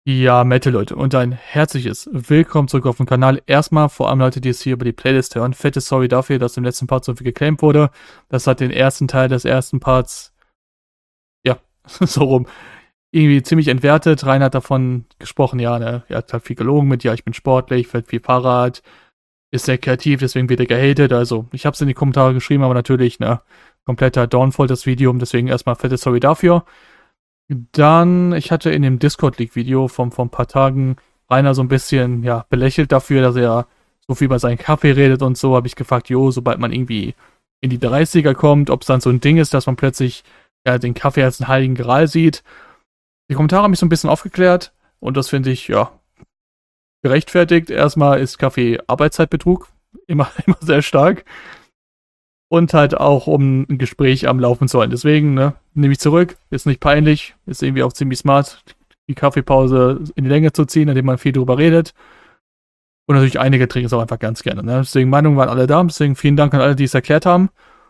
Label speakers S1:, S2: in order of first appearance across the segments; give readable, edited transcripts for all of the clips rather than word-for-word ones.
S1: Ja, Mette Leute und ein herzliches Willkommen zurück auf dem Kanal. Erstmal vor allem Leute, die es hier über die Playlist hören. Fette Sorry dafür, dass im letzten Part so viel geclaimt wurde. Das hat den ersten Teil des ersten Parts, ja, so rum, irgendwie ziemlich entwertet. Rainer hat davon gesprochen, ja, ne, er hat halt viel gelogen mit, ja, ich bin sportlich, fährt viel Fahrrad, ist sehr kreativ, deswegen wird er gehatet. Also, ich hab's in die Kommentare geschrieben, aber natürlich, ne, kompletter Downfall das Video, deswegen erstmal fette Sorry dafür. Dann, ich hatte in dem Discord-League-Video vor ein paar Tagen Rainer so ein bisschen, ja, belächelt dafür, dass er so viel über seinen Kaffee redet und so, habe ich gefragt, jo, sobald man irgendwie in die 30er kommt, ob es dann so ein Ding ist, dass man plötzlich ja, den Kaffee als einen heiligen Gral sieht. Die Kommentare haben mich so ein bisschen aufgeklärt und das finde ich, ja, gerechtfertigt. Erstmal ist Kaffee Arbeitszeitbetrug, immer sehr stark. Und halt auch, um ein Gespräch am Laufen zu halten. Deswegen, ne, nehme ich zurück, ist nicht peinlich, ist irgendwie auch ziemlich smart, die Kaffeepause in die Länge zu ziehen, indem man viel drüber redet. Und natürlich einige trinken es auch einfach ganz gerne. Ne? Deswegen, Meinungen waren alle da, deswegen vielen Dank an alle, die es erklärt haben.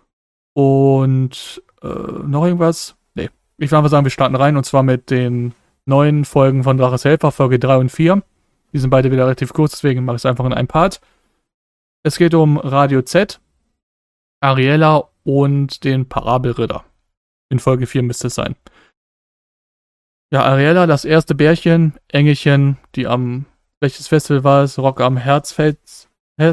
S1: Und noch irgendwas? Nee, ich würde einfach sagen, wir starten rein und zwar mit den neuen Folgen von Draches Helfer, Folge 3 und 4. Die sind beide wieder relativ kurz, deswegen mache ich es einfach in einem Part. Es geht um Radio Z, Ariella und den Parabelritter. In Folge 4 müsste es sein. Ja, Ariella, das erste Bärchen, Engelchen, die am, welches Festival war es? Rock am Herzfeldsee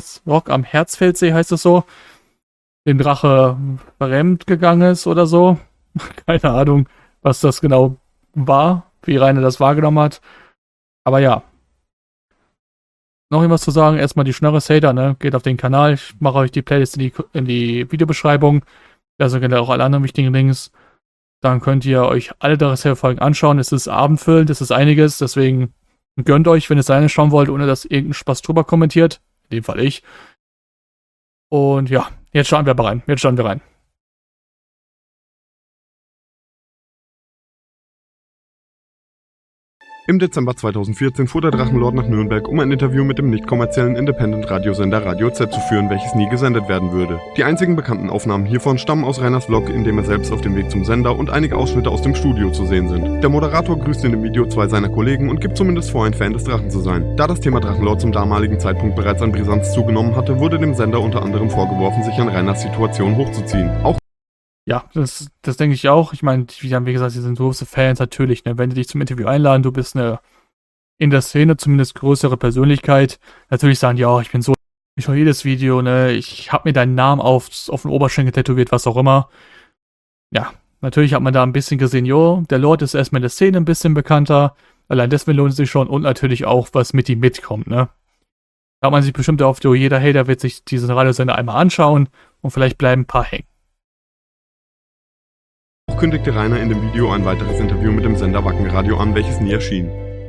S1: heißt es so. Dem Drache verrennt gegangen ist oder so. Keine Ahnung, was das genau war, wie Rainer das wahrgenommen hat. Aber ja. Noch irgendwas zu sagen, erstmal die Schnörres-Hater, ne? Geht auf den Kanal, ich mache euch die Playlist in die Videobeschreibung. Da sind auch alle anderen wichtigen Links. Dann könnt ihr euch alle Draches-Folgen anschauen. Es ist abendfüllend, es ist einiges, deswegen gönnt euch, wenn ihr es alleine schauen wollt, ohne dass irgendein Spaß drüber kommentiert. In dem Fall ich. Und ja, jetzt starten wir rein.
S2: Im Dezember 2014 fuhr der Drachenlord nach Nürnberg, um ein Interview mit dem nicht kommerziellen Independent-Radiosender Radio Z zu führen, welches nie gesendet werden würde. Die einzigen bekannten Aufnahmen hiervon stammen aus Rainers Vlog, in dem er selbst auf dem Weg zum Sender und einige Ausschnitte aus dem Studio zu sehen sind. Der Moderator grüßt in dem Video zwei seiner Kollegen und gibt zumindest vor, ein Fan des Drachen zu sein. Da das Thema Drachenlord zum damaligen Zeitpunkt bereits an Brisanz zugenommen hatte, wurde dem Sender unter anderem vorgeworfen, sich an Rainers Situation hochzuziehen. Auch
S1: ja, das denke ich auch. Ich meine, wie gesagt, sie sind große Fans, natürlich, ne? Wenn die dich zum Interview einladen, du bist eine in der Szene zumindest größere Persönlichkeit, natürlich sagen die auch, ich schaue jedes Video, ne? Ich habe mir deinen Namen auf den Oberschenkel tätowiert, was auch immer. Ja, natürlich hat man da ein bisschen gesehen, jo, der Lord ist erstmal in der Szene ein bisschen bekannter, allein deswegen lohnt es sich schon und natürlich auch, was mit ihm mitkommt, ne? Da hat man sich bestimmt oft, jo, jeder Hater wird sich diesen Radiosender einmal anschauen und vielleicht bleiben ein paar hängen.
S2: kündigte Rainer in dem Video ein weiteres Interview mit dem Sender Wackenradio an, welches nie erschien.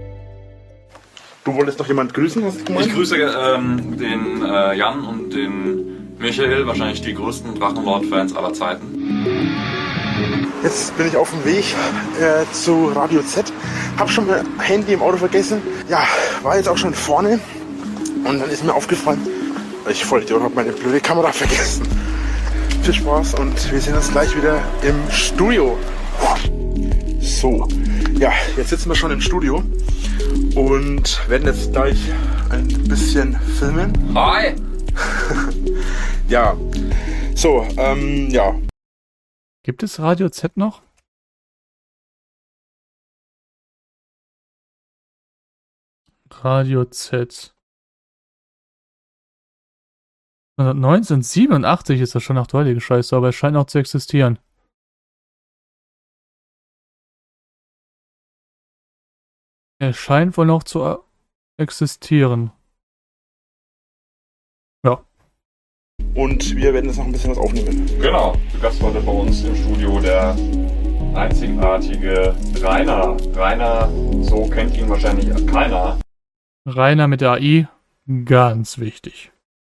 S3: Du wolltest doch jemand grüßen, hast du gemeint?
S4: Ich grüße den Jan und den Michael, wahrscheinlich die größten Drachenlord-Fans aller Zeiten.
S3: Jetzt bin ich auf dem Weg zu Radio Z. Hab schon mein Handy im Auto vergessen. Ja, war jetzt auch schon vorne. Und dann ist mir aufgefallen, ich Vollidiot habe meine blöde Kamera vergessen. Viel Spaß und wir sehen uns gleich wieder im Studio. So, ja, jetzt sitzen wir schon im Studio und werden jetzt gleich ein bisschen filmen.
S4: Hi!
S3: Ja, so, ja.
S1: Gibt es Radio Z noch? Radio Z. 1987 ist das schon aktuelle Scheiße, aber es scheint noch zu existieren. Es scheint wohl noch zu existieren. Ja.
S3: Und wir werden jetzt noch ein bisschen was aufnehmen.
S4: Genau, zu Gast heute bei uns im Studio der einzigartige Rainer. Rainer, so kennt ihn wahrscheinlich keiner.
S1: Rainer mit der AI, ganz wichtig.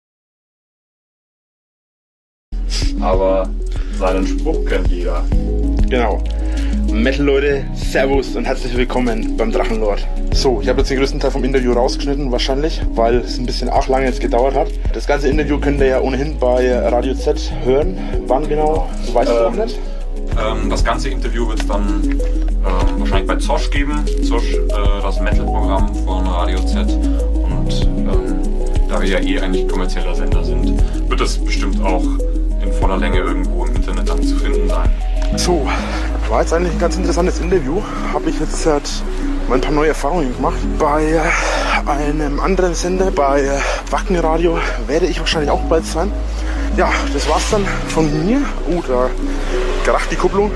S4: Aber seinen Spruch kennt jeder.
S3: Genau. Metal-Leute, Servus und herzlich willkommen beim Drachenlord. So, ich habe jetzt den größten Teil vom Interview rausgeschnitten, wahrscheinlich, weil es ein bisschen arg lange jetzt gedauert hat. Das ganze Interview könnt ihr ja ohnehin bei Radio Z hören. Wann genau, weißt du noch nicht?
S4: Das ganze Interview wird es dann wahrscheinlich bei Zosch geben. Zosch, das Metal-Programm von Radio Z. Und da wir ja eigentlich kommerzieller Sender sind, wird es bestimmt auch in voller Länge irgendwo im Internet dann zu finden sein.
S3: So, war jetzt eigentlich ein ganz interessantes Interview. Habe ich jetzt mal ein paar neue Erfahrungen gemacht. Bei einem anderen Sender, bei Wacken Radio, werde ich wahrscheinlich auch bald sein. Ja, das war's dann von mir. Da geracht die Kupplung.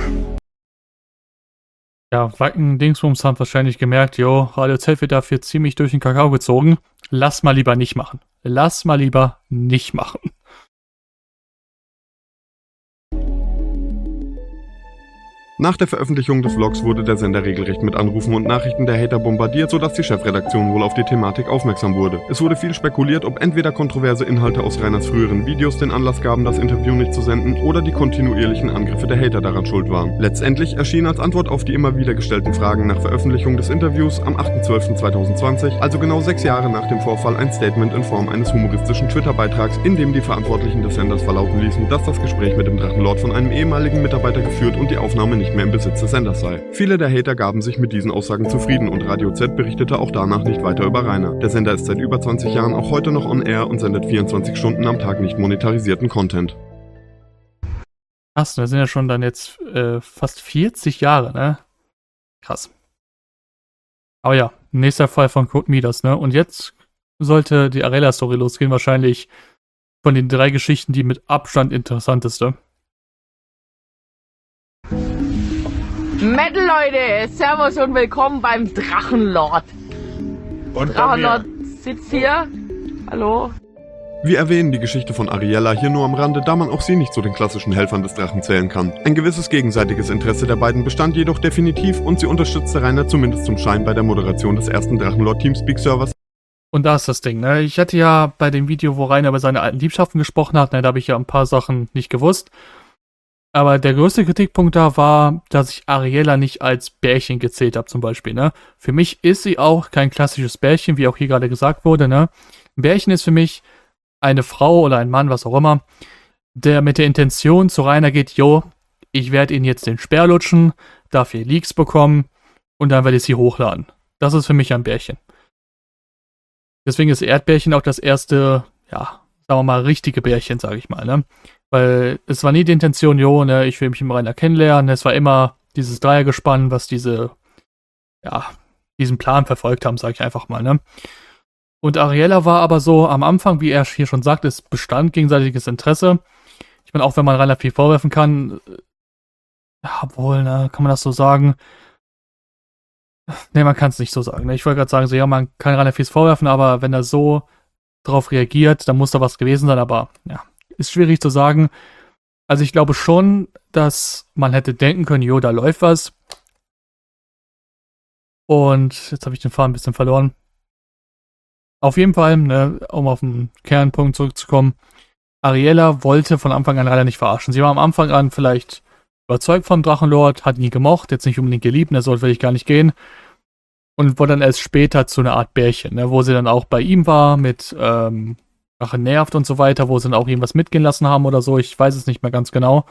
S1: Ja, Wacken-Dingsbums haben wahrscheinlich gemerkt, Radio Z wird dafür ziemlich durch den Kakao gezogen. Lass mal lieber nicht machen. Lass mal lieber nicht machen.
S2: Nach der Veröffentlichung des Vlogs wurde der Sender regelrecht mit Anrufen und Nachrichten der Hater bombardiert, sodass die Chefredaktion wohl auf die Thematik aufmerksam wurde. Es wurde viel spekuliert, ob entweder kontroverse Inhalte aus Rainers früheren Videos den Anlass gaben, das Interview nicht zu senden, oder die kontinuierlichen Angriffe der Hater daran schuld waren. Letztendlich erschien als Antwort auf die immer wieder gestellten Fragen nach Veröffentlichung des Interviews am 8.12.2020, also genau 6 Jahre nach dem Vorfall, ein Statement in Form eines humoristischen Twitter-Beitrags, in dem die Verantwortlichen des Senders verlauten ließen, dass das Gespräch mit dem Drachenlord von einem ehemaligen Mitarbeiter geführt und die Aufnahme nicht mehr im Besitz des Senders sei. Viele der Hater gaben sich mit diesen Aussagen zufrieden und Radio Z berichtete auch danach nicht weiter über Rainer. Der Sender ist seit über 20 Jahren auch heute noch on air und sendet 24 Stunden am Tag nicht monetarisierten Content.
S1: Krass, das sind ja schon dann jetzt fast 40 Jahre, ne? Krass. Aber ja, nächster Fall von Code Midas, ne? Und jetzt sollte die Arella-Story losgehen, wahrscheinlich von den 3 Geschichten die mit Abstand interessanteste.
S5: Metal Leute, Servus und willkommen beim Drachenlord.
S3: Und
S5: Drachenlord sitzt hier. Hallo.
S2: Wir erwähnen die Geschichte von Ariella hier nur am Rande, da man auch sie nicht zu den klassischen Helfern des Drachen zählen kann. Ein gewisses gegenseitiges Interesse der beiden bestand jedoch definitiv und sie unterstützte Rainer zumindest zum Schein bei der Moderation des ersten Drachenlord-Teamspeak-Servers.
S1: Und da ist das Ding, ne? Ich hatte ja bei dem Video, wo Rainer über seine alten Liebschaften gesprochen hat, ne, da habe ich ja ein paar Sachen nicht gewusst. Aber der größte Kritikpunkt da war, dass ich Ariella nicht als Bärchen gezählt habe, zum Beispiel, ne? Für mich ist sie auch kein klassisches Bärchen, wie auch hier gerade gesagt wurde, ne? Ein Bärchen ist für mich eine Frau oder ein Mann, was auch immer, der mit der Intention zu Rainer geht, ich werde ihn jetzt den Speer lutschen, dafür Leaks bekommen und dann werde ich sie hochladen. Das ist für mich ein Bärchen. Deswegen ist Erdbärchen auch das erste, ja, sagen wir mal, richtige Bärchen, sage ich mal, ne? Weil es war nie die Intention, ne, ich will mich mit Rainer kennenlernen. Es war immer dieses Dreiergespann, was diesen Plan verfolgt haben, sage ich einfach mal, ne? Und Ariella war aber so am Anfang, wie er hier schon sagt, es bestand gegenseitiges Interesse. Ich meine, auch wenn man Rainer viel vorwerfen kann, obwohl, ne, kann man das so sagen? Ne, man kann es nicht so sagen. Ne? Ich wollte gerade sagen, so, ja, man kann Rainer viel vorwerfen, aber wenn er so drauf reagiert, dann muss da was gewesen sein, aber ja, ist schwierig zu sagen. Also ich glaube schon, dass man hätte denken können, da läuft was. Und jetzt habe ich den Faden ein bisschen verloren. Auf jeden Fall, ne, um auf den Kernpunkt zurückzukommen, Ariella wollte von Anfang an leider nicht verarschen. Sie war am Anfang an vielleicht überzeugt vom Drachenlord, hat ihn nie gemocht, jetzt nicht unbedingt geliebt, der sollte wirklich gar nicht gehen. Und wurde dann erst später zu einer Art Bärchen, ne, wo sie dann auch bei ihm war, mit Drache nervt und so weiter, wo sie dann auch irgendwas mitgehen lassen haben oder so, ich weiß es nicht mehr ganz genau.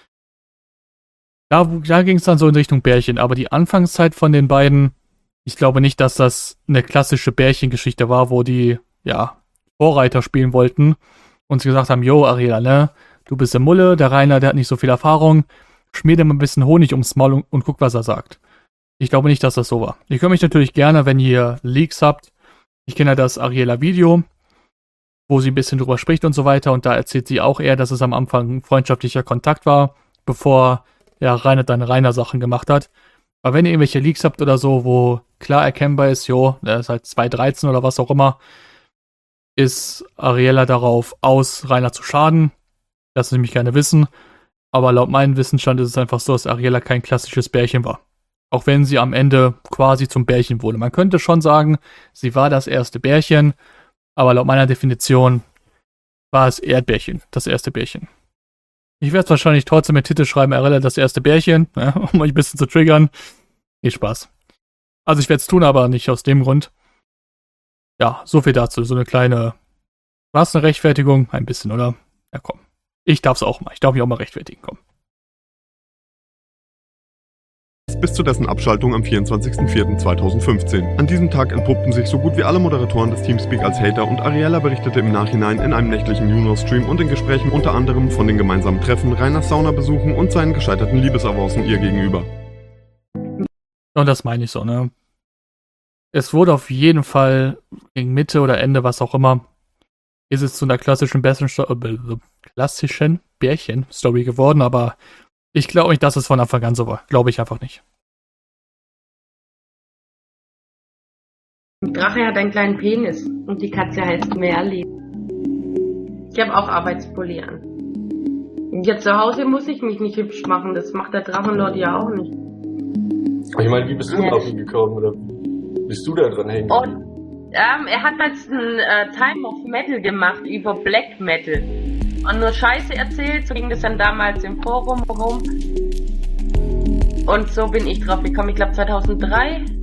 S1: Da ging es dann so in Richtung Bärchen, aber die Anfangszeit von den beiden, ich glaube nicht, dass das eine klassische Bärchengeschichte war, wo die, Vorreiter spielen wollten und sie gesagt haben, Ariella, ne, du bist der Mulle, der Rainer, der hat nicht so viel Erfahrung, schmier dir mal ein bisschen Honig ums Maul und guck, was er sagt. Ich glaube nicht, dass das so war. Ihr könnt mich natürlich gerne, wenn ihr Leaks habt, ich kenne ja das Ariella-Video, wo sie ein bisschen drüber spricht und so weiter. Und da erzählt sie auch eher, dass es am Anfang ein freundschaftlicher Kontakt war, bevor Rainer dann Rainer-Sachen gemacht hat. Aber wenn ihr irgendwelche Leaks habt oder so, wo klar erkennbar ist, der ist halt 2013 oder was auch immer, ist Ariella darauf aus, Rainer zu schaden. Das nämlich gerne wissen. Aber laut meinem Wissensstand ist es einfach so, dass Ariella kein klassisches Bärchen war. Auch wenn sie am Ende quasi zum Bärchen wurde. Man könnte schon sagen, sie war das erste Bärchen, aber laut meiner Definition war es Erdbärchen, das erste Bärchen. Ich werde es wahrscheinlich trotzdem mit Titel schreiben, Ariella, das erste Bärchen, um euch ein bisschen zu triggern. Viel Spaß. Also ich werde es tun, aber nicht aus dem Grund. Ja, so viel dazu. So eine kleine... War es eine Rechtfertigung? Ein bisschen, oder? Ja, komm. Ich darf es auch mal. Ich darf mich auch mal rechtfertigen, komm.
S2: bis zu dessen Abschaltung am 24.04.2015. An diesem Tag entpuppten sich so gut wie alle Moderatoren des Teamspeak als Hater und Ariella berichtete im Nachhinein in einem nächtlichen Juno-Stream und in Gesprächen unter anderem von den gemeinsamen Treffen, Rainers Saunabesuchen und seinen gescheiterten Liebesavancen ihr gegenüber.
S1: Und das meine ich so, ne? Es wurde auf jeden Fall gegen Mitte oder Ende, was auch immer, ist es zu einer klassischen Bärchen-Story geworden, aber ich glaube nicht, dass es von Anfang an so war. Glaube ich einfach nicht.
S6: Drache hat einen kleinen Penis und die Katze heißt Merli. Ich habe auch Arbeitspulli an. Und jetzt zu Hause muss ich mich nicht hübsch machen, das macht der Drachenlord ja auch nicht.
S7: Ich meine, wie bist du auf ihn gekommen oder bist du da dran hängen?
S6: Und er hat jetzt ein Time of Metal gemacht über Black Metal. Und nur Scheiße erzählt, so ging das dann damals im Forum rum. Und so bin ich drauf gekommen, ich glaube 2013.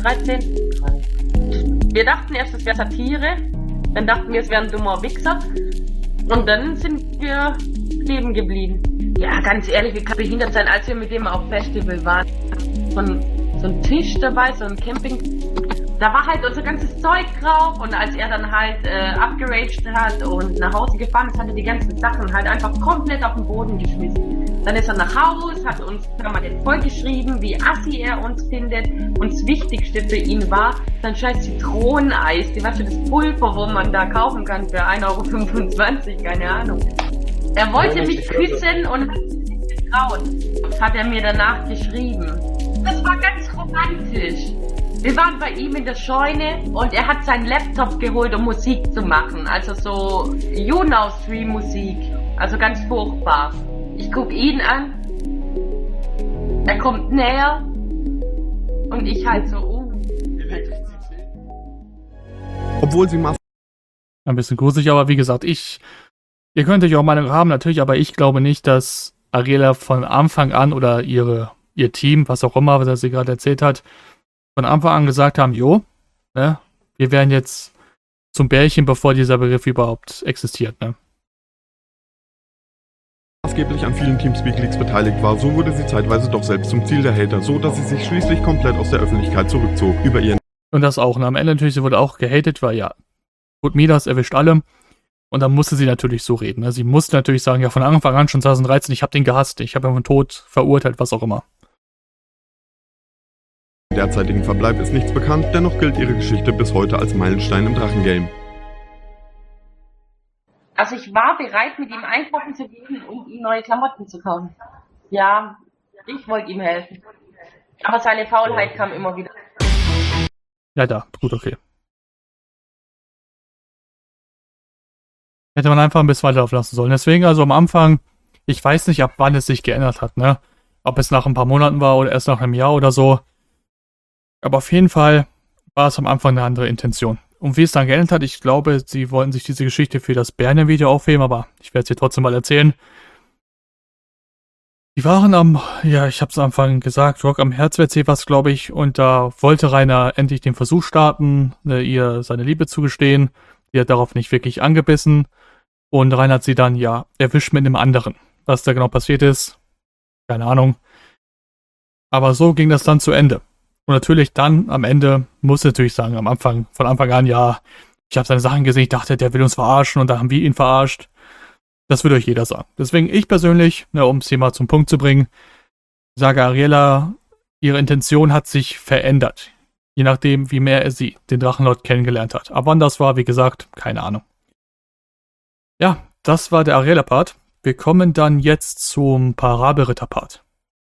S6: Wir dachten erst, es wäre Satire, dann dachten wir, es wäre ein dummer Wichser. Und dann sind wir leben geblieben. Ja, ganz ehrlich, wir können behindert sein, als wir mit dem auf Festival waren. So ein Tisch dabei, so ein Camping. Da war halt unser ganzes Zeug drauf und als er dann halt abgeraged hat und nach Hause gefahren ist, hat er die ganzen Sachen halt einfach komplett auf den Boden geschmissen. Dann ist er nach Hause, hat uns permanent vollgeschrieben, wie assi er uns findet. Und das Wichtigste für ihn war sein scheiß Zitroneneis, weißt du, das Pulver, wo man da kaufen kann für 1,25 €, keine Ahnung. Er wollte mich küssen und hat sich nicht getraut. Das hat er mir danach geschrieben. Das war ganz romantisch. Wir waren bei ihm in der Scheune und er hat seinen Laptop geholt, um Musik zu machen. Also so YouNow-Stream-Musik. Also ganz furchtbar. Ich guck ihn an. Er kommt näher. Und ich halt so,
S2: Obwohl sie
S1: Ein bisschen gruselig, aber wie gesagt, ihr könnt euch auch Meinung haben, natürlich, aber ich glaube nicht, dass Ariella von Anfang an oder ihr Team, was auch immer, was sie gerade erzählt hat, von Anfang an gesagt haben, ne, wir werden jetzt zum Bärchen, bevor dieser Begriff überhaupt existiert, ne?
S2: maßgeblich an vielen Teamspeak-Leaks beteiligt war, so wurde sie zeitweise doch selbst zum Ziel der Hater, so dass sie sich schließlich komplett aus der Öffentlichkeit zurückzog. Über ihren
S1: Und das auch, ne? Am Ende natürlich, sie wurde auch gehatet, weil ja, gut, Midas erwischt alle. Und dann musste sie natürlich so reden, ne? Sie musste natürlich sagen, ja, von Anfang an schon 2013, ich habe den gehasst, ich habe ihn von Tod verurteilt, was auch immer.
S2: derzeitigen Verbleib ist nichts bekannt, dennoch gilt ihre Geschichte bis heute als Meilenstein im Drachengame.
S6: Also ich war bereit, mit ihm einkaufen zu gehen und ihm neue Klamotten zu kaufen. Ja, ich wollte ihm helfen. Aber seine Faulheit kam immer wieder.
S1: Ja, gut, okay. Hätte man einfach ein bisschen weiterlaufen lassen sollen. Deswegen also am Anfang, ich weiß nicht, ab wann es sich geändert hat, ne? Ob es nach ein paar Monaten war oder erst nach einem Jahr oder so. Aber auf jeden Fall war es am Anfang eine andere Intention. Und wie es dann geändert hat, ich glaube, sie wollten sich diese Geschichte für das Bärne-Video aufheben, aber ich werde es dir trotzdem mal erzählen. Die waren ich hab's am Anfang gesagt, Rock am Herz-WC was, glaube ich, und da wollte Rainer endlich den Versuch starten, ihr seine Liebe zugestehen. Die hat darauf nicht wirklich angebissen und Rainer hat sie dann, erwischt mit einem anderen. Was da genau passiert ist, keine Ahnung. Aber so ging das dann zu Ende. Und natürlich dann, am Ende, muss ich natürlich sagen, von Anfang an, ich habe seine Sachen gesehen, ich dachte, der will uns verarschen und dann haben wir ihn verarscht. Das würde euch jeder sagen. Deswegen ich persönlich, um das Thema zum Punkt zu bringen, sage Ariella, ihre Intention hat sich verändert. Je nachdem, wie mehr sie den Drachenlord kennengelernt hat. Aber wann das war, wie gesagt, keine Ahnung. Ja, das war der Ariella-Part. Wir kommen dann jetzt zum Parabelritter-Part.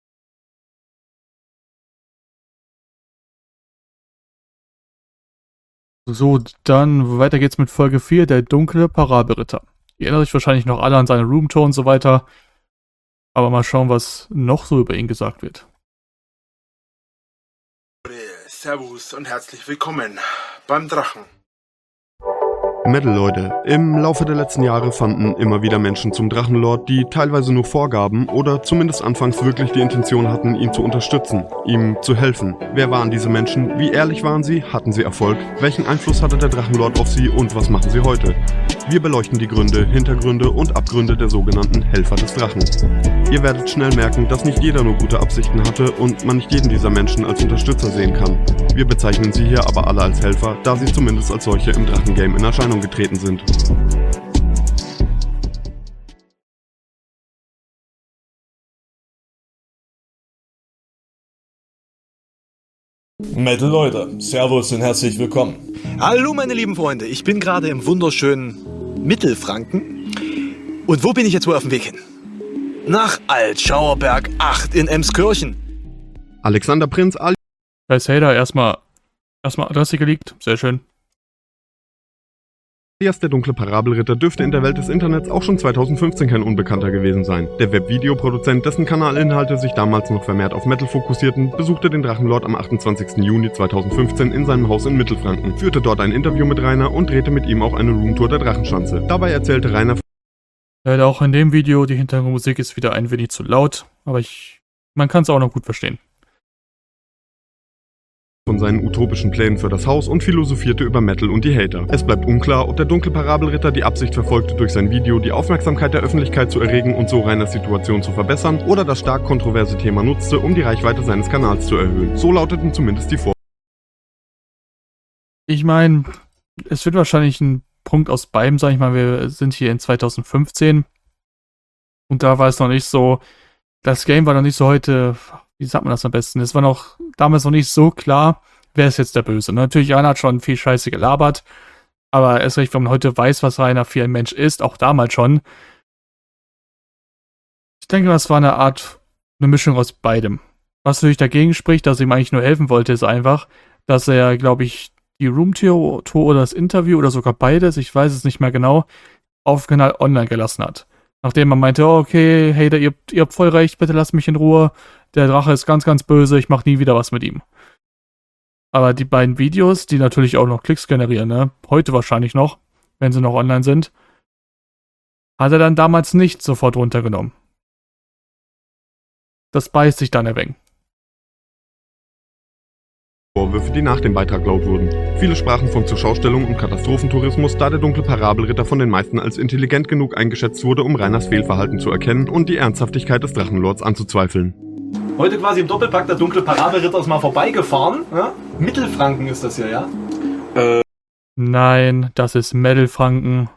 S1: So, dann weiter geht's mit Folge 4, der dunkle Parabelritter. Ihr erinnert euch wahrscheinlich noch alle an seine Roomtour und so weiter. Aber mal schauen, was noch so über ihn gesagt wird.
S3: Servus und herzlich willkommen beim Drachen.
S2: Metal-Leute, im Laufe der letzten Jahre fanden immer wieder Menschen zum Drachenlord, die teilweise nur vorgaben oder zumindest anfangs wirklich die Intention hatten, ihn zu unterstützen, ihm zu helfen. Wer waren diese Menschen? Wie ehrlich waren sie? Hatten sie Erfolg? Welchen Einfluss hatte der Drachenlord auf sie und was machen sie heute? Wir beleuchten die Gründe, Hintergründe und Abgründe der sogenannten Helfer des Drachen. Ihr werdet schnell merken, dass nicht jeder nur gute Absichten hatte und man nicht jeden dieser Menschen als Unterstützer sehen kann. Wir bezeichnen sie hier aber alle als Helfer, da sie zumindest als solche im Drachengame in Erscheinung getreten sind.
S8: Metal Leute, Servus und herzlich willkommen.
S9: Hallo meine lieben Freunde, ich bin gerade im wunderschönen Mittelfranken. Und wo bin ich jetzt wohl auf dem Weg hin? Nach Altschauerberg 8 in Emskirchen.
S2: Alexander Prinz
S1: Als Hater erstmal Adresse geleakt, sehr schön.
S2: alias der dunkle Parabelritter dürfte in der Welt des Internets auch schon 2015 kein Unbekannter gewesen sein. Der Webvideoproduzent, dessen Kanalinhalte sich damals noch vermehrt auf Metal fokussierten, besuchte den Drachenlord am 28. Juni 2015 in seinem Haus in Mittelfranken, führte dort ein Interview mit Rainer und drehte mit ihm auch eine Roomtour der Drachenschanze. Dabei erzählte Rainer
S1: Leider auch in dem Video, die Hintergrundmusik ist wieder ein wenig zu laut, aber man kann es auch noch gut verstehen.
S2: Von seinen utopischen Plänen für das Haus und philosophierte über Metal und die Hater. Es bleibt unklar, ob der dunkle Parabelritter die Absicht verfolgte, durch sein Video die Aufmerksamkeit der Öffentlichkeit zu erregen und so Rainers Situation zu verbessern, oder das stark kontroverse Thema nutzte, um die Reichweite seines Kanals zu erhöhen. So lauteten zumindest die Vorwürfe.
S1: Ich meine, es wird wahrscheinlich ein Punkt aus beidem sein. Ich meine, wir sind hier in 2015 und da war es noch nicht so, das Game war noch nicht so heute, wie sagt man das am besten, es war noch damals noch nicht so klar, wer ist jetzt der Böse. Natürlich, Rainer hat schon viel Scheiße gelabert, aber erst recht, wenn man heute weiß, was Rainer für ein Mensch ist, auch damals schon. Ich denke, das war eine Mischung aus beidem. Was natürlich dagegen spricht, dass ihm eigentlich nur helfen wollte, ist einfach, dass er, glaube ich, die Roomtour oder das Interview oder sogar beides, ich weiß es nicht mehr genau, auf dem Kanal online gelassen hat. Nachdem man meinte, oh, okay, hey, ihr habt voll recht, bitte lasst mich in Ruhe. Der Drache ist ganz, ganz böse, ich mache nie wieder was mit ihm. Aber die beiden Videos, die natürlich auch noch Klicks generieren, ne? Heute wahrscheinlich noch, wenn sie noch online sind, hat er dann damals nicht sofort runtergenommen. Das beißt sich dann ein wenig.
S2: Vorwürfe, die nach dem Beitrag laut wurden. Viele sprachen von Zurschaustellung und Katastrophentourismus, da der dunkle Parabelritter von den meisten als intelligent genug eingeschätzt wurde, um Rainers Fehlverhalten zu erkennen und die Ernsthaftigkeit des Drachenlords anzuzweifeln.
S9: Heute quasi im Doppelpack, der dunkle Parabelritter ist mal vorbeigefahren. Ja? Mittelfranken ist das hier, ja?
S1: Nein, das ist Mittelfranken.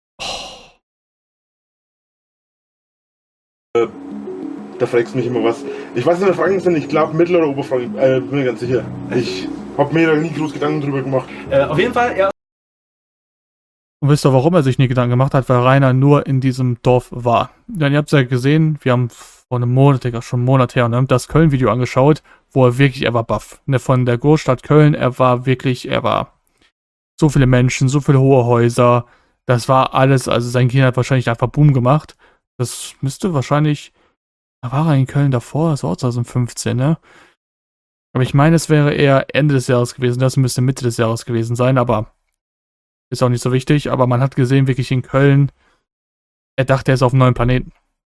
S3: Da fragst du mich immer was. Ich weiß nicht, wer Franken sind. Ich glaube Mittel- oder Oberfranken. Bin mir ganz sicher. Ich habe mir da nie groß Gedanken drüber gemacht.
S9: Auf jeden Fall, er...
S1: Und wisst ihr, warum er sich nie Gedanken gemacht hat? Weil Rainer nur in diesem Dorf war. Denn ihr habt es ja gesehen, wir haben vor einem Monat, schon einen Monat her, ne, das Köln-Video angeschaut, wo er war baff. Ne, von der Großstadt Köln, er war so viele Menschen, so viele hohe Häuser. Das war alles, also sein Kind hat wahrscheinlich einfach Boom gemacht. Das müsste wahrscheinlich... Da war er in Köln davor, das war auch 2015, ne? Aber ich meine, es wäre eher Ende des Jahres gewesen, das müsste Mitte des Jahres gewesen sein, aber ist auch nicht so wichtig. Aber man hat gesehen, wirklich in Köln, er dachte, er ist auf einem neuen Planeten.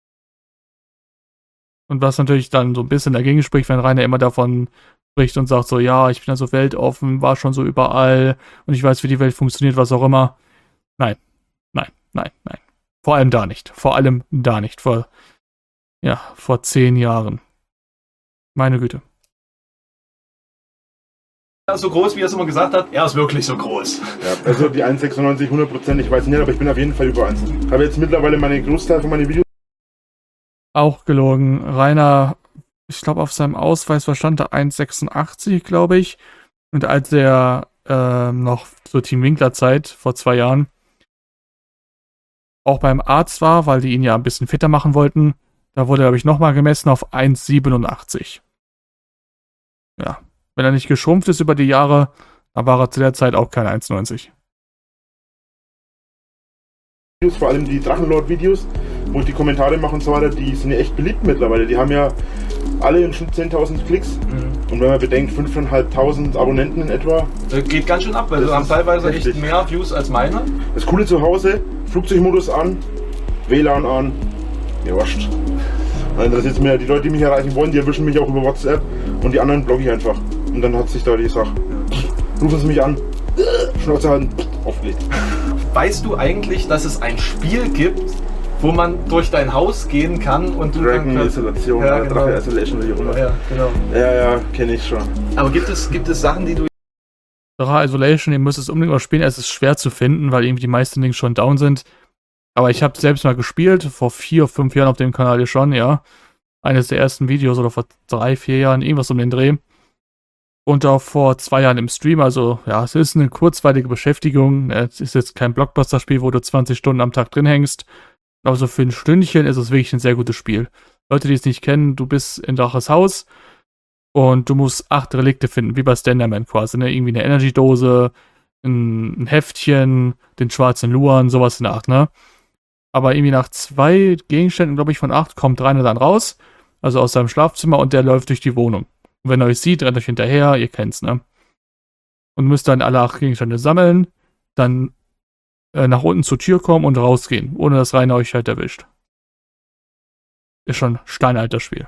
S1: Und was natürlich dann so ein bisschen dagegen spricht, wenn Rainer immer davon spricht und sagt so, ja, ich bin ja so weltoffen, war schon so überall und ich weiß, wie die Welt funktioniert, was auch immer. Nein. Vor allem da nicht. Vor 10 Jahren. Meine Güte.
S9: Er ist so groß, wie er es immer gesagt hat. Er ist wirklich so groß.
S3: Ja, also die 1,96, 100%, ich weiß nicht, aber ich bin auf jeden Fall über 1. Ich habe jetzt mittlerweile meine Großteil von meinen Videos.
S1: Auch gelogen. Rainer, ich glaube, auf seinem Ausweis stand da 1,86, glaube ich. Und als er noch zur Team Winkler Zeit, vor 2 Jahren, auch beim Arzt war, weil die ihn ja ein bisschen fitter machen wollten, da wurde er, glaube ich, nochmal gemessen auf 1,87. Ja, wenn er nicht geschrumpft ist über die Jahre, dann war er zu der Zeit auch keine 1,90.
S3: Vor allem die Drachenlord-Videos, wo ich die Kommentare mache und so weiter, die sind ja echt beliebt mittlerweile. Die haben ja alle im Schnitt 10.000 Klicks. Und wenn man bedenkt, 5.500 Abonnenten in etwa.
S9: Geht ganz schön ab, weil sie haben teilweise echt mehr Views als meine.
S3: Das Coole zu Hause, Flugzeugmodus an, WLAN an, mir wurscht. Dann interessiert mir, die Leute, die mich erreichen wollen, die erwischen mich auch über WhatsApp und die anderen blogge ich einfach. Und dann hat sich da die Sache. Rufen Sie mich an, Schnauze halten, aufgelegt.
S9: weißt du eigentlich, dass es ein Spiel gibt, wo man durch dein Haus gehen kann und du
S3: Dragon Isolation,
S9: ja, genau.
S3: Drache Isolation, wie auch immer.
S9: Ja, genau.
S3: Ja, kenne ich schon.
S9: Aber gibt es Sachen, die du...
S1: Drache Isolation, ihr müsst es unbedingt mal spielen. Es ist schwer zu finden, weil irgendwie die meisten Dinge schon down sind. Aber ich habe selbst mal gespielt, vor 4, 5 Jahren auf dem Kanal hier schon, ja. Eines der ersten Videos oder vor 3, 4 Jahren, irgendwas um den Dreh. Und auch vor 2 Jahren im Stream, also ja, es ist eine kurzweilige Beschäftigung. Es ist jetzt kein Blockbuster-Spiel, wo du 20 Stunden am Tag drin hängst. Aber so für ein Stündchen ist es wirklich ein sehr gutes Spiel. Leute, die es nicht kennen, du bist in Draches Haus und du musst 8 Relikte finden, wie bei Slenderman quasi, ne? Irgendwie eine Energy-Dose, ein Heftchen, den schwarzen Luan, sowas in der Art, ne? Aber irgendwie nach 2 Gegenständen, glaube ich, von 8 kommt einer dann raus, also aus seinem Schlafzimmer, und der läuft durch die Wohnung. Und wenn er euch sieht, rennt euch hinterher, ihr kennt's, ne? Und müsst dann alle 8 Gegenstände sammeln, dann nach unten zur Tür kommen und rausgehen, ohne dass Rainer euch halt erwischt. Ist schon steinalt, das Spiel.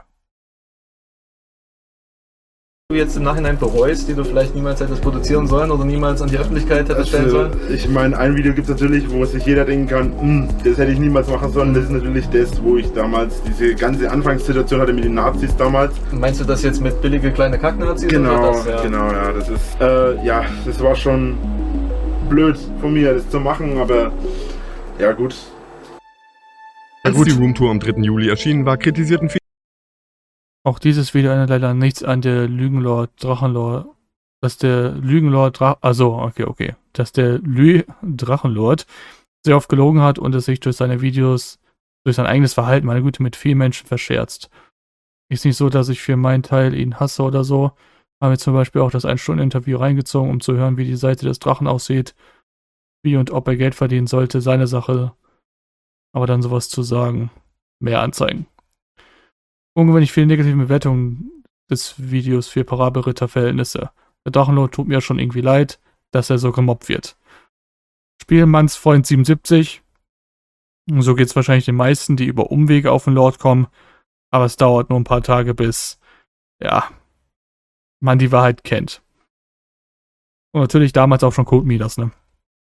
S9: Du jetzt im Nachhinein bereust, die du vielleicht niemals hättest produzieren sollen oder niemals an die Öffentlichkeit hättest stellen sollen?
S3: Ich meine, ein Video gibt es natürlich, wo sich jeder denken kann, das hätte ich niemals machen sollen. Das ist natürlich das, wo ich damals diese ganze Anfangssituation hatte mit den Nazis damals.
S9: Meinst du das jetzt mit billige kleine Kacknazis?
S3: Genau,
S9: das, ja.
S3: Genau, ja. Das ist, das war schon blöd von mir, das zu machen, aber ja, gut.
S2: Als die Roomtour am 3. Juli erschienen war, kritisierten viele.
S1: Auch dieses Video erinnert leider nichts an der Lügenlord Drachenlord. Dass der Lügenlord dass der Drachenlord sehr oft gelogen hat und es sich durch seine Videos, durch sein eigenes Verhalten, meine Güte, mit vielen Menschen verscherzt. Ist nicht so, dass ich für meinen Teil ihn hasse oder so. Haben wir zum Beispiel auch das 1-Stunden-Interview reingezogen, um zu hören, wie die Seite des Drachen aussieht. Wie und ob er Geld verdienen sollte, seine Sache. Aber dann sowas zu sagen. Mehr anzeigen. Ungewöhnlich viele negative Bewertungen des Videos für Parabelritter-Verhältnisse. Der Drachenlord tut mir schon irgendwie leid, dass er so gemobbt wird. Spielmannsfreund 77. So geht's wahrscheinlich den meisten, die über Umwege auf den Lord kommen. Aber es dauert nur ein paar Tage, bis, ja, man die Wahrheit kennt. Und natürlich damals auch schon Code Midas, ne?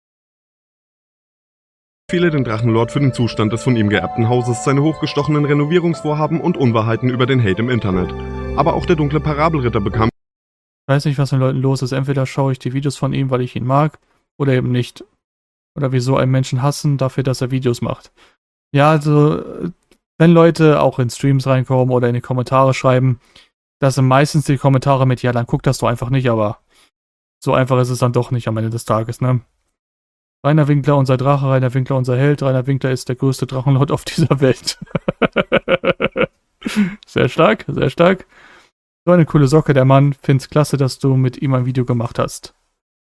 S2: Viele den Drachenlord für den Zustand des von ihm geerbten Hauses, seine hochgestochenen Renovierungsvorhaben und Unwahrheiten über den Hate im Internet. Aber auch der dunkle Parabelritter bekam...
S1: Ich weiß nicht, was mit Leuten los ist. Entweder schaue ich die Videos von ihm, weil ich ihn mag, oder eben nicht. Oder wieso einen Menschen hassen, dafür, dass er Videos macht. Ja, also, wenn Leute auch in Streams reinkommen oder in die Kommentare schreiben, das sind meistens die Kommentare mit, ja, dann guck das doch einfach nicht, aber so einfach ist es dann doch nicht am Ende des Tages, ne? Rainer Winkler, unser Drache, Rainer Winkler, unser Held. Rainer Winkler ist der größte Drachenlord auf dieser Welt. Sehr stark, sehr stark. So eine coole Socke, der Mann. Find's klasse, dass du mit ihm ein Video gemacht hast.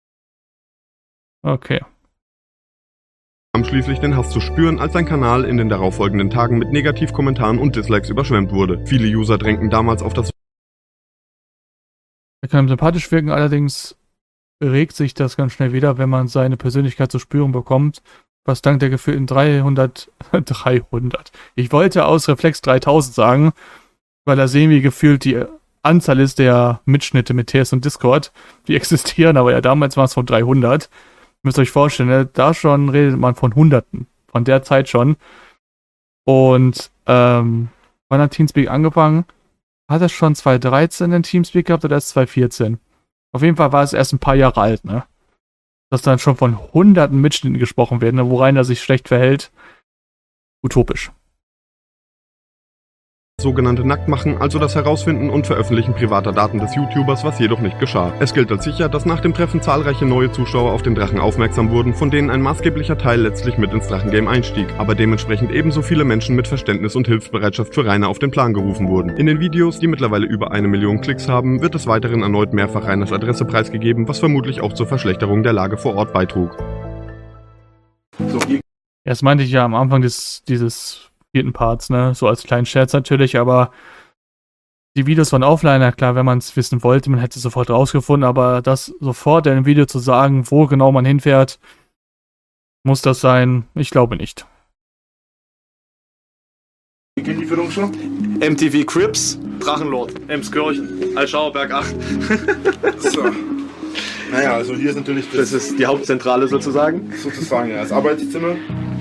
S1: Okay.
S2: Schließlich den Hass zu spüren, als sein Kanal in den darauffolgenden Tagen mit Negativkommentaren und Dislikes überschwemmt wurde. Viele User drängten damals auf das...
S1: Er kann sympathisch wirken, allerdings regt sich das ganz schnell wieder, wenn man seine Persönlichkeit zu spüren bekommt, was dank der gefühlten 300, ich wollte aus Reflex 3000 sagen, weil da sehen wir gefühlt die Anzahl ist der Mitschnitte mit TS und Discord, die existieren, aber ja, damals war es von 300. Müsst ihr euch vorstellen, ne? Da schon redet man von Hunderten, von der Zeit schon. Und wann hat Teamspeak angefangen? Hat er schon 2013 in Teamspeak gehabt oder erst 2014? Auf jeden Fall war es erst ein paar Jahre alt, ne? Dass dann schon von hunderten Mitschnitten gesprochen werden, ne? Wo Rainer sich schlecht verhält. Utopisch.
S2: Sogenannte Nacktmachen, also das Herausfinden und Veröffentlichen privater Daten des YouTubers, was jedoch nicht geschah. Es gilt als sicher, dass nach dem Treffen zahlreiche neue Zuschauer auf den Drachen aufmerksam wurden, von denen ein maßgeblicher Teil letztlich mit ins Drachengame einstieg, aber dementsprechend ebenso viele Menschen mit Verständnis und Hilfsbereitschaft für Rainer auf den Plan gerufen wurden. In den Videos, die mittlerweile über 1 Million Klicks haben, wird des Weiteren erneut mehrfach Rainers Adresse preisgegeben, was vermutlich auch zur Verschlechterung der Lage vor Ort beitrug.
S1: Das meinte ich ja am Anfang dieses 4. Parts, ne? So als kleinen Scherz natürlich, aber die Videos waren offline, ja klar, wenn man es wissen wollte, man hätte es sofort rausgefunden, aber das sofort in einem Video zu sagen, wo genau man hinfährt, muss das sein? Ich glaube nicht.
S3: Wie geht die Führung schon?
S9: MTV Crips, Drachenlord, Emskirchen, Altschauerberg 8.
S3: So. Naja, also hier ist natürlich
S9: Das ist die Hauptzentrale sozusagen.
S3: sozusagen das Arbeitszimmer.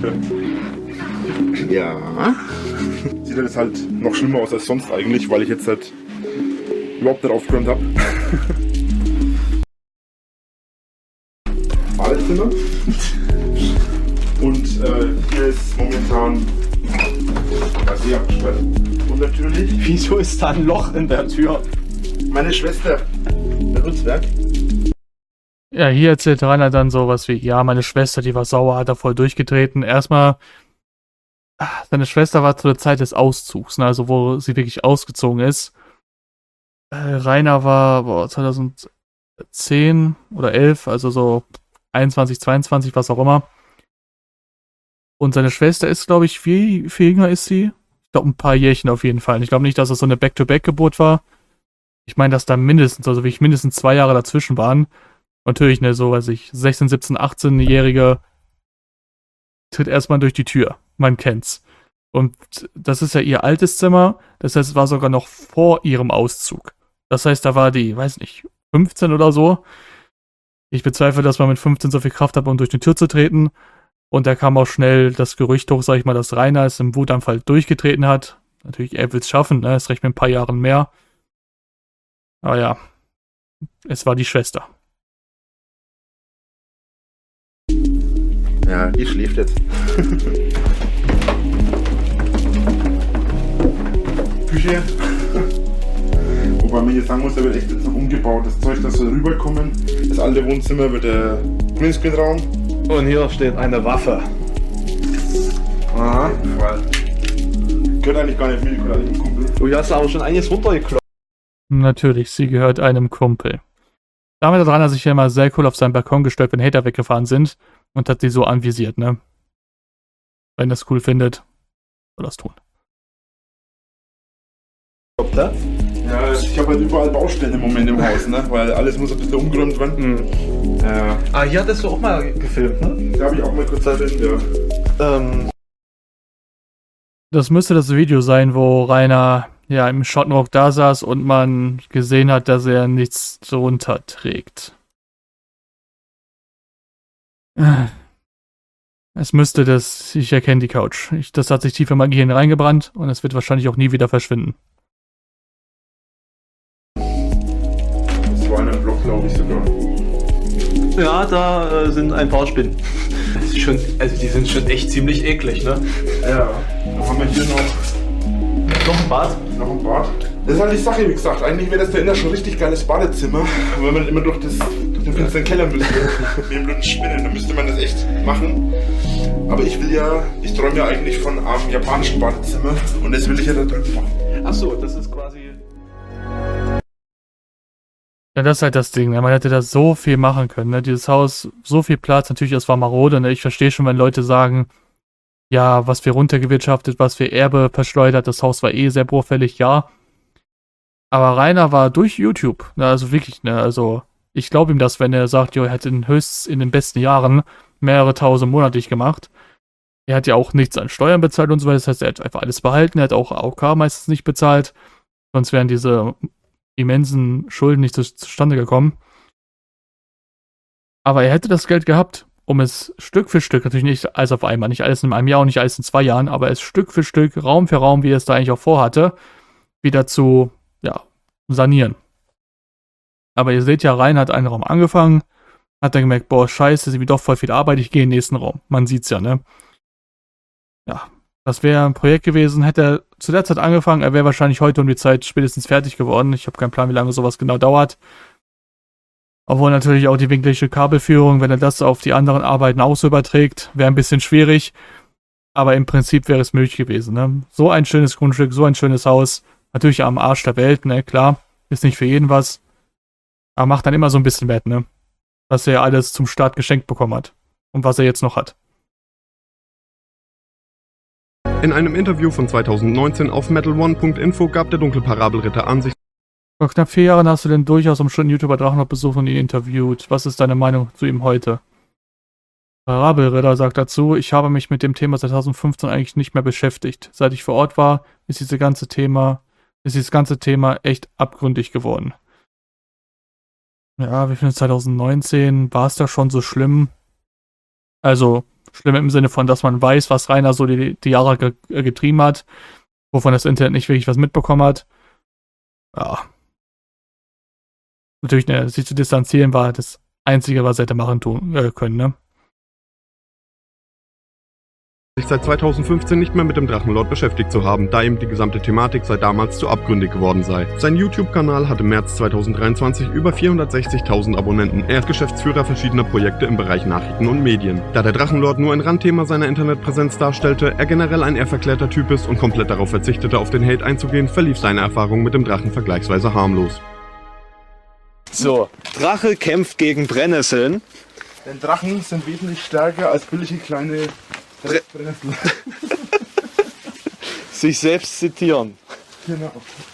S3: Ja. Sieht jetzt halt noch schlimmer aus als sonst eigentlich, weil ich jetzt halt überhaupt nicht aufgeräumt habe. Badezimmer. Und hier ist momentan sehr abgesperrt. Und natürlich
S9: Wieso ist da ein Loch in der Tür?
S3: meine Schwester, der Nutzwerk.
S1: Ja, hier erzählt Rainer dann sowas wie, ja, meine Schwester, die war sauer, hat er voll durchgetreten. Erstmal, seine Schwester war zu der Zeit des Auszugs, ne, also wo sie wirklich ausgezogen ist. Rainer war 2010 oder 11, also so 21, 22, was auch immer. Und seine Schwester ist, glaube ich, viel jünger ist sie. Ich glaube, ein paar Jährchen auf jeden Fall. Und ich glaube nicht, dass das so eine Back-to-Back-Geburt war. Ich meine, dass da mindestens 2 Jahre dazwischen waren. Natürlich, ne, so, 16, 17, 18-Jährige tritt erstmal durch die Tür. Man kennt's. Und das ist ja ihr altes Zimmer. Das heißt, es war sogar noch vor ihrem Auszug. Das heißt, da war die, weiß nicht, 15 oder so. Ich bezweifle, dass man mit 15 so viel Kraft hat, um durch die Tür zu treten. Und da kam auch schnell das Gerücht hoch, sag ich mal, dass Rainer es im Wutanfall durchgetreten hat. Natürlich, er will es schaffen, ne? Ist recht mit ein paar Jahren mehr. Aber ja, es war die Schwester.
S3: Ja, die schläft jetzt. Küche. Wobei man hier sagen muss, da wird echt jetzt noch umgebaut. Das Zeug, das soll rüberkommen. Das alte Wohnzimmer wird der Greenscreen-Raum.
S9: Und hier steht eine Waffe.
S3: Aha. Gehört eigentlich gar nicht mir, gehört eigentlich einem Kumpel.
S9: Du hast aber schon einiges runtergeklopft.
S1: Natürlich, sie gehört einem Kumpel. Damit hat Rainer sich ja immer sehr cool auf seinen Balkon gestellt, wenn Hater weggefahren sind und hat sie so anvisiert, ne? Wenn er es cool findet, soll das tun.
S3: Ja, ich habe halt überall Baustellen im Moment im Haus, ne? Weil alles muss ein bisschen umgeräumt werden.
S9: Hier hattest du auch mal gefilmt, ne?
S3: Da habe ich auch mal kurz drin, ja.
S1: Das müsste das Video sein, wo Rainer ja im Schottenrock da saß und man gesehen hat, dass er nichts drunter trägt. Es müsste das, ich erkenne die Couch. Das hat sich tief in mein Gehirn reingebrannt und es wird wahrscheinlich auch nie wieder verschwinden.
S3: Das war in einem Block, glaube ich sogar.
S9: Ja, da sind ein paar Spinnen. Das ist schon, also die sind schon echt ziemlich eklig, ne?
S3: Ja, dann haben wir hier
S9: Noch ein Bad?
S3: noch ein Bad. Das ist halt die Sache, wie gesagt. Eigentlich wäre das da innen schon ein richtig geiles Badezimmer. Wenn man immer durch den finsteren Keller müsste. Mit den blöden Spinnen, dann müsste man das echt machen. Aber ich träume ja eigentlich von einem japanischen Badezimmer. Und das will ich ja da drüben machen.
S9: Achso, das ist quasi...
S1: Ja, das ist halt das Ding, ne? Man hätte da so viel machen können, ne? Dieses Haus, so viel Platz, natürlich, es war marode, ne? Ich verstehe schon, wenn Leute sagen, ja, was wir runtergewirtschaftet, was wir Erbe verschleudert, das Haus war eh sehr baufällig, ja. Aber Rainer war durch YouTube, ne? Also wirklich, ne? Also, ich glaube ihm das, wenn er sagt, jo, er hat in den besten Jahren mehrere tausend monatlich gemacht. Er hat ja auch nichts an Steuern bezahlt und so weiter, das heißt, er hat einfach alles behalten, er hat auch AOK meistens nicht bezahlt, sonst wären diese immensen Schulden nicht zustande gekommen. Aber er hätte das Geld gehabt, um es Stück für Stück, natürlich nicht alles auf einmal, nicht alles in einem Jahr und nicht alles in 2 Jahren, aber es Stück für Stück, Raum für Raum, wie er es da eigentlich auch vorhatte, wieder zu, ja, sanieren. Aber ihr seht ja, Rainer hat einen Raum angefangen, hat dann gemerkt, boah, scheiße, das ist mir doch voll viel Arbeit, ich gehe in den nächsten Raum. Man sieht's ja, ne? Ja, das wäre ein Projekt gewesen, hätte er zu der Zeit angefangen, er wäre wahrscheinlich heute um die Zeit spätestens fertig geworden. Ich habe keinen Plan, wie lange sowas genau dauert. Obwohl natürlich auch die winklige Kabelführung, wenn er das auf die anderen Arbeiten auch so überträgt, wäre ein bisschen schwierig. Aber im Prinzip wäre es möglich gewesen, ne? So ein schönes Grundstück, so ein schönes Haus. Natürlich am Arsch der Welt, ne? Klar, ist nicht für jeden was. Aber macht dann immer so ein bisschen wett, ne? Was er alles zum Start geschenkt bekommen hat. Und was er jetzt noch hat.
S2: In einem Interview von 2019 auf metalone.info gab der Dunkelparabelritter an, sich
S1: Vor knapp 4 Jahren hast du den durchaus umstrittenen YouTuber Drachenlord besucht und ihn interviewt. Was ist deine Meinung zu ihm heute? Parabelritter sagt dazu, ich habe mich mit dem Thema seit 2015 eigentlich nicht mehr beschäftigt. Seit ich vor Ort war, ist dieses ganze Thema echt abgründig geworden. Ja, wie viel 2019 war es da schon so schlimm? Also schlimm im Sinne von, dass man weiß, was Rainer so die Jahre getrieben hat, wovon das Internet nicht wirklich was mitbekommen hat. Ja. Natürlich, sich zu distanzieren war das Einzige, was er hätte machen können, ne?
S2: Sich seit 2015 nicht mehr mit dem Drachenlord beschäftigt zu haben, da ihm die gesamte Thematik seit damals zu abgründig geworden sei. Sein YouTube-Kanal hat im März 2023 über 460.000 Abonnenten. Er ist Geschäftsführer verschiedener Projekte im Bereich Nachrichten und Medien. Da der Drachenlord nur ein Randthema seiner Internetpräsenz darstellte, er generell ein eher verklärter Typ ist und komplett darauf verzichtete, auf den Hate einzugehen, verlief seine Erfahrung mit dem Drachen vergleichsweise harmlos.
S9: So, Drache kämpft gegen Brennnesseln.
S3: Denn Drachen sind wesentlich stärker als billige kleine Brennnesseln.
S9: Sich selbst zitieren.
S3: Genau.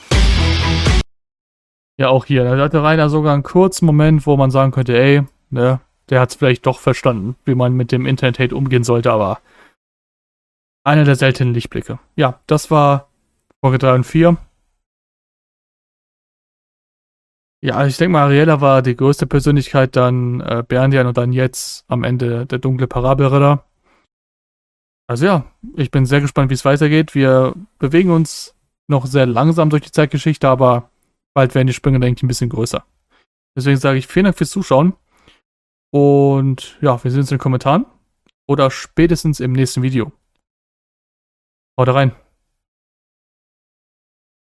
S1: Ja, auch hier. Da hatte Rainer sogar einen kurzen Moment, wo man sagen könnte, ey, ne, der hat es vielleicht doch verstanden, wie man mit dem Internet-Hate umgehen sollte, aber einer der seltenen Lichtblicke. Ja, das war Folge 3 und 4. Ja, ich denke mal, Ariella war die größte Persönlichkeit, dann Berndian und dann jetzt am Ende der dunkle Parabelritter. Also ja, ich bin sehr gespannt, wie es weitergeht. Wir bewegen uns noch sehr langsam durch die Zeitgeschichte, aber bald werden die Sprünge, denke ich, ein bisschen größer. Deswegen sage ich vielen Dank fürs Zuschauen. Und ja, wir sehen uns in den Kommentaren oder spätestens im nächsten Video. Haut rein.